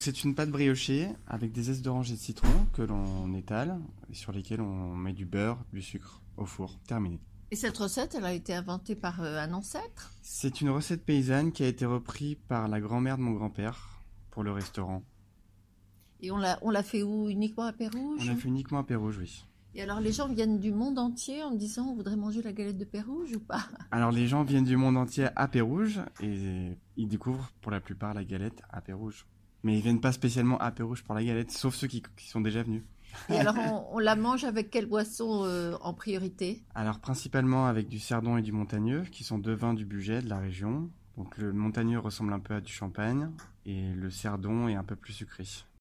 C'est une pâte briochée avec des zestes d'orange et de citron que l'on étale et sur lesquels on met du beurre, du sucre au four. Terminé. Et cette recette, elle a été inventée par un ancêtre? C'est une recette paysanne qui a été reprise par la grand-mère de mon grand-père pour le restaurant. Et on l'a fait où? Uniquement à On Pérouge? a fait uniquement à Pérouge, oui. Et alors les gens viennent du monde entier en me disant on voudrait manger la galette de Pérouge ou pas? Alors les gens viennent du monde entier à Pérouge et ils découvrent pour la plupart la galette à Pérouge. Mais ils viennent pas spécialement à Pérouge pour la galette, sauf ceux qui sont déjà venus. Et alors on la mange avec quelle boisson en priorité? Alors principalement avec du cerdon et du montagneux, qui sont deux vins du budget de la région. Donc le montagneux ressemble un peu à du champagne et le cerdon est un peu plus sucré.